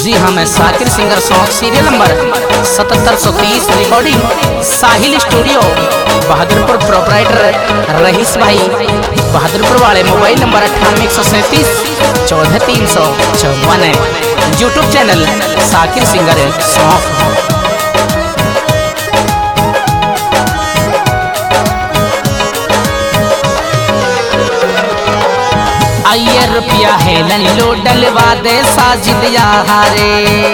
जी हाँ, मैं Sakir singer song serial number 7730 recording Sahil studio Bahadurpur, proprietor Rais भाई बहादुरपुर वाले। मोबाइल नंबर 98 137 14 354 है। YouTube channel Sakir singer song. आइए रुपया है लो डलवा दे साजिद यारे,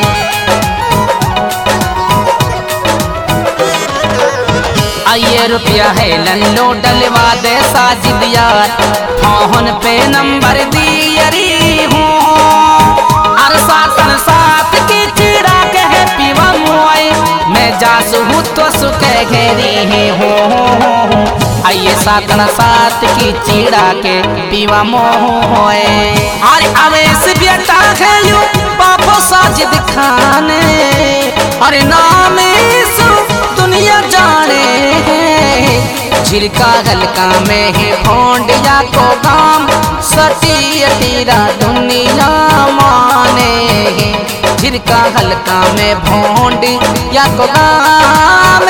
आइए रुपया है लो डलवा दे साजिद यार। फोन पे नंबर दियरी हूँ और सातन सात की चिड़ा कह पीवा मुआई, मैं जासू हूँ तो सुखे घेरी हूँ। आइए सातन सात की चिड़ा के पीवा मोए, अरे अवेश बेटा खेलू पापो साजिद खाने, अरे नाम सु दुनिया जाने। झिलका हल्का में है भोंडिया को काम, सटी तीरा दुनिया माने। झिलका हल्का में भोंडिया को काम।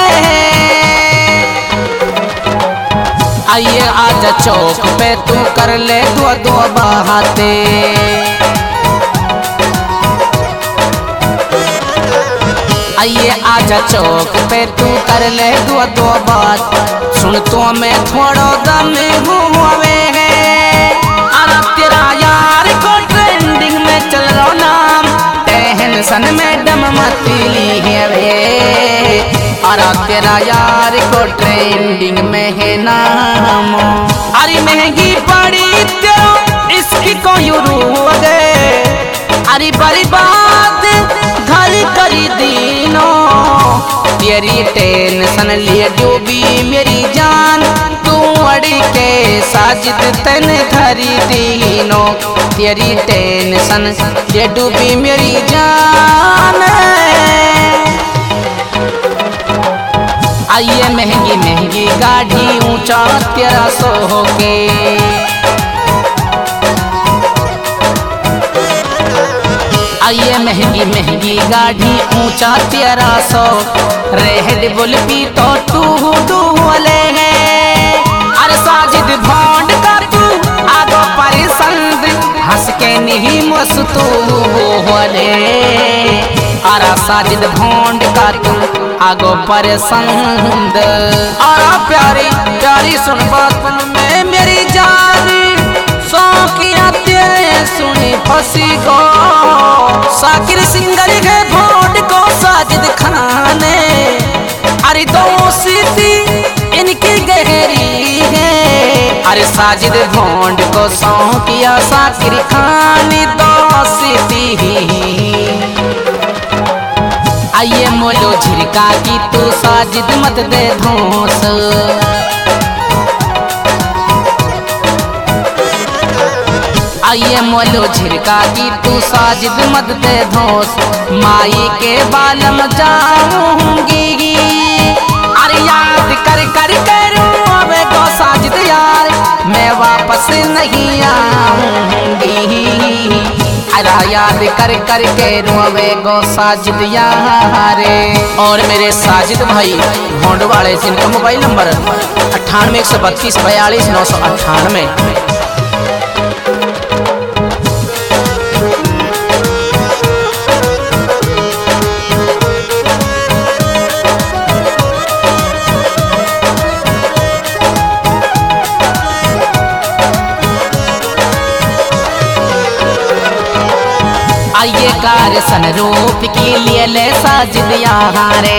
आइए आजा चौक पे तू कर ले दो बाते, आइए आजा चौक पे तू कर ले दो बात। सुन तो मैं थोड़ा दम हुए अरे तेरा यार को ट्रेंडिंग में चल रहा नाम, टेंशन में दम मतली है वे। अरे तेरा यार को ट्रेंडिंग में है नाम, अरे महंगी पड़ी तेरा इसकी को यूरू गए, अरे बर्बाद घर करी दीनो। तेरी टेंशन लिए डूबी मेरी जान, तू अड़ी के साजिद तन धरी दीनो। तेरी टेंशन लिए डूबी मेरी जान। आइए महंगी महंगी गाड़ी ऊंचा 1300 के, आइए महंगी महंगी गाड़ी ऊंचा 1300। रेड बुल पी तो तू डूले है, अरे साजिद भोंड का तू आगो परिसंद, हंस के नहीं मस्तू बोले। अरे साजिद भोंड का तू आगो परेशान। और प्यारी प्यारी सुन बात में मेरी जानी, सौकिया तेरे सुनी फंसी गो। साकिर सिंगर के भोंड को साजिद खाने, अरे दोस्ती इनकी गहरी है। अरे साजिद भोंड को सौकिया साकिर खानी दोस्ती। आइए मोलो झिरका की तू साजिद मत दे धोस, आइए मोलो झिरका की तू साजिद मत दे धोस। माई के बालम जाऊंगी, अरे याद कर कर करूं अब को साजिद यार, मैं वापस नहीं आऊंगी। अरे याद कर कर के रोवे गो साजिद यारे। और मेरे साजिद भाई भोंड वाले जिनका मोबाइल नंबर 98 132 42 998। आइए कार सन रूप के लिए ले साजिद यारे,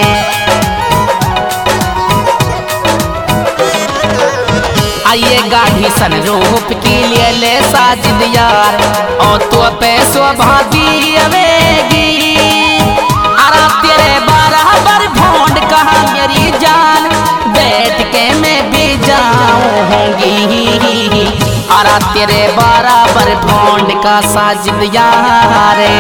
आइए गाढ़ी सन रूप के लिए ले साजिद यार। और तो पैसों भागी अवेगी, अरे तेरे बराबर भोंड कहा मेरी जान, बैठ के मैं भी जाऊंगी। अरे तेरे बराबर भोंड का साजिद यारे।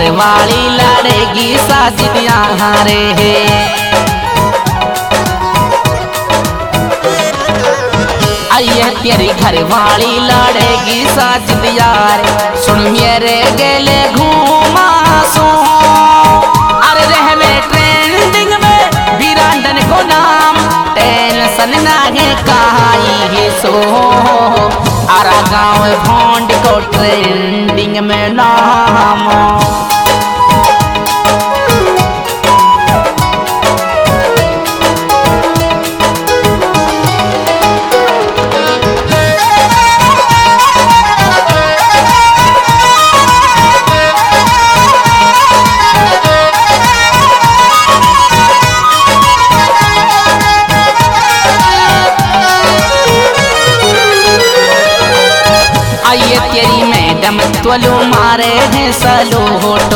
घर वाली लड़ेगी साजिद यहाँ रे। आइए तेरी घर वाली लड़ेगी साजिद यार, सुन मेरे गेले घूमा सो। अरे रहवे ट्रेंडिंग में वीरांडन को नाम, टेंशन नहीं कहाई सो। आरा गाँव भोंड को ट्रेंडिंग में नाम। आइए तेरी मैडम त्वलू मारे हैं सलूटो।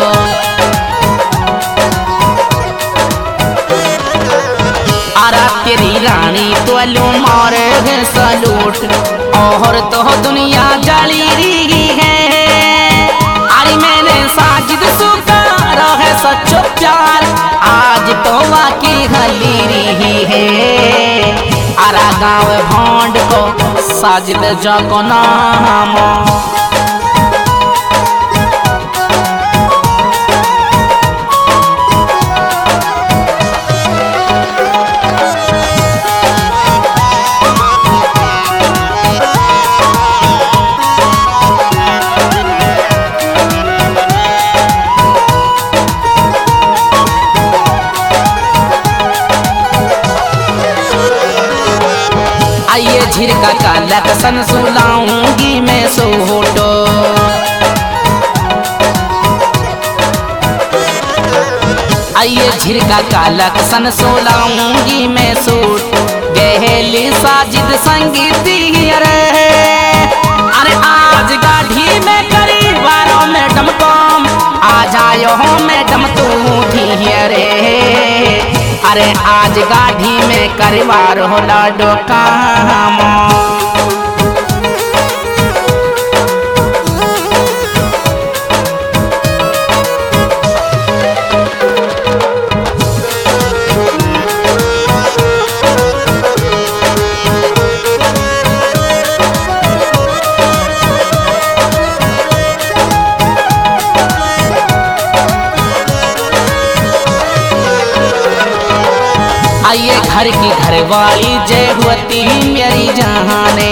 आरा तेरी रानी त्वलू मारे हैं सलूट, और तो दुनिया जली रही है। अरे मैंने साजिद सुखा रहे सच्चो प्यार, आज तो वाकई हली रही है। आरा गाँव भोंड को साजिद जाको नाम। आइए झिरका का लक्षण सुलाऊंगी मैं सोटो। आइए झिरका का लक्षण सुलाऊंगी मैं सूट, गहेली साजिद संगीत रे। अरे आज गाढ़ी में करीबारों मैडम कम, आ जायो मैडम तू थी रे। अरे आज गाढ़ी में करवार हो लाडो काम। आइए घर की घरवाली जय हुती मेरी जहाने।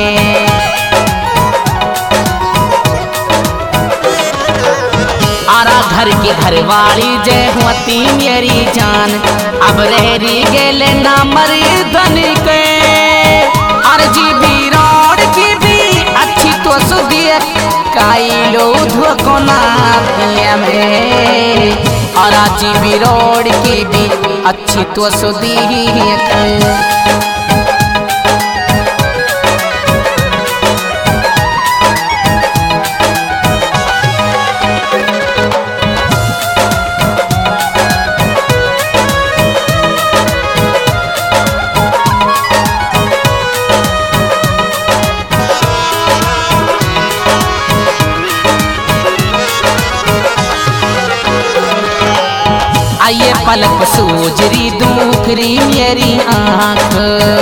आरा घर की घरवाली जय हुती मेरी जान, अब रहरी गेले ना मरी धन के। अरे जी भी रोड की भी अच्छी तो सुधिया, काई लो धोको ना पिया में। और जी भी रोड की भी अच्छी तो सुधी है। आइए पलक सूजरी दूखरी मेरी आँख,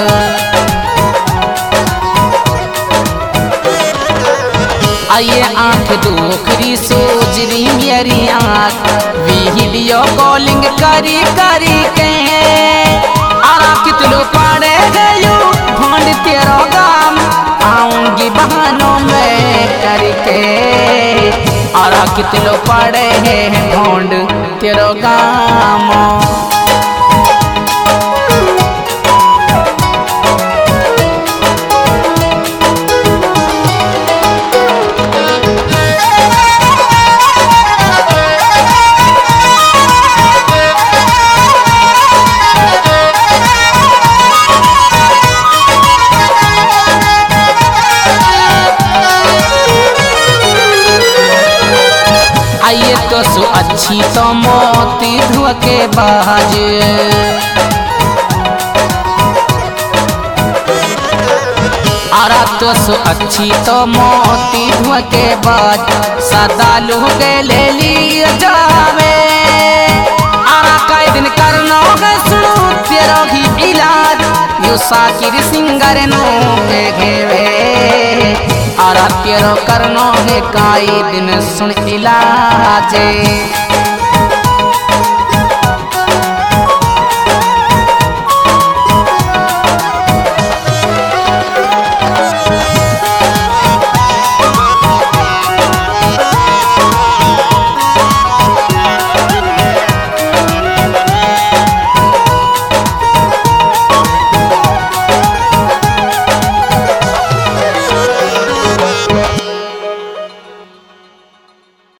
आइए आँख दूखरी सूजरी मेरी आँख। वीडियो कॉलिंग करी करी के आरा कितलो पड़े गयो भोंड तेरो गाम, आऊंगी बहानों में करके। आरा कितलो पड़े हैं भोंड तेरो गाम। आइए तो सु अच्छी तो मोती धुके बाज, अरा तो सो अच्छी तो मोती धुआ के बाद सदा लुगे ले लिया जावे। अरा कई दिन करना है सुनो तेरा ही इलाज यो साकिर सिंगर नो के घेवे। अरा तेरो करना है कई दिन सुन इलाज।